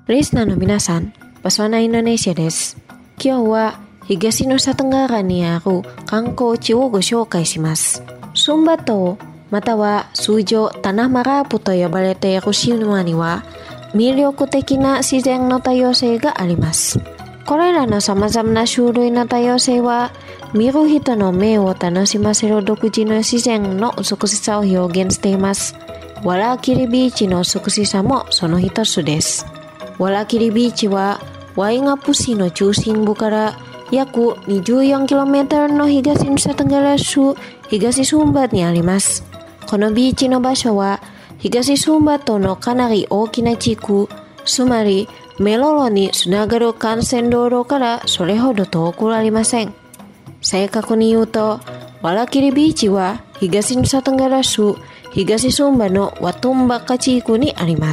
リスナーの皆さん、パソナインドネシアです。今日は東の里ヶ原にある観光地をご紹介します。スンバ島、または通常タナマラープと呼ばれている島には魅力的な自然の多様性があります。これらの様々な種類の多様性は見る人の目を楽しませる独自の自然の美しさを表現しています。ワラキリビーチの美しさもその一つです。ワラキリビーチはワイガプ市の中心部から約 24km の東ヌサテンガラ州東スンバにあります。このビーチの場所は東スンバ島のかなり大きな地区、つまりメロロにつながる幹線道路からそれほど遠くありません。正確に言うと、ワラキリビーチは東ヌサテンガラ州東スンバのワトンバカ地区にあります。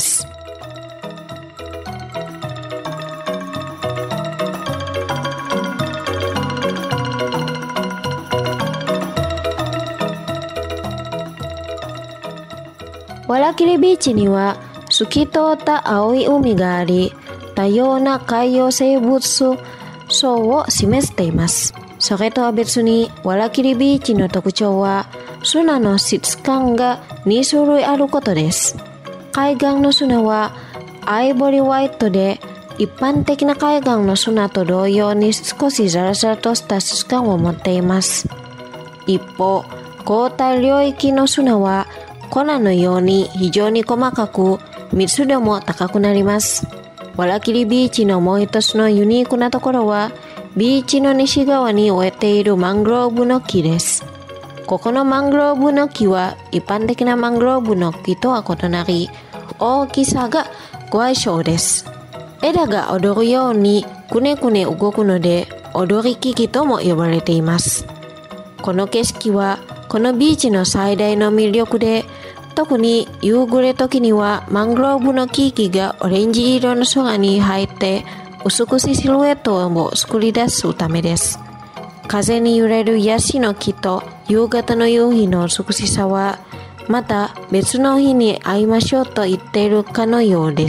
ワラキリビーチには透き通った青い海があり、多様な海洋生物層を示しています。それとは別にワラキリビーチの特徴は砂の質感が2種類あることです。海岸の砂はアイボリーホワイトで、一般的な海岸の砂と同様に少しザラザラとした質感を持っています。一方、高体領域の砂は粉のように非常に細かく密度も高くなります。ワラキリビーチのもう一つのユニークなところはビーチの西側に植えているマングローブの木です。ここのマングローブの木は一般的なマングローブの木とは異なり、大きさがご相性です。枝が踊るようにくねくね動くので踊り木々とも呼ばれています。この景色はこのビーチの最大の魅力で、特に夕暮れ時にはマングローブの木々がオレンジ色の空に入って美しいシルエットを作り出すためです。風に揺れるヤシの木と夕方の夕日の美しさはまた別の日に会いましょうと言っているかのようです。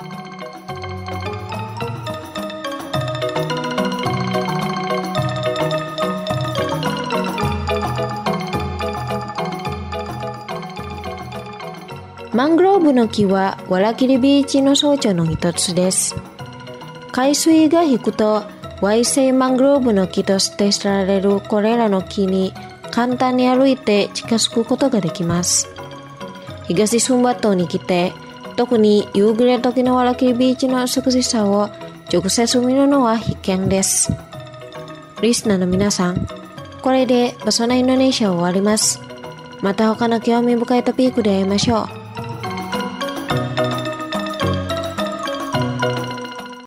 マングローブの木はワラキリビーチの象徴の一つです。海水が引くと矮性マングローブの木として知られるこれらの木に簡単に歩いて近づくことができます。東スンバ島に来て、特に夕暮れ時のワラキリビーチの美しさを直接見るのは必見です。リスナーの皆さん、これでパソナインドネシアを終わります。また他の興味深いトピックで会いましょう。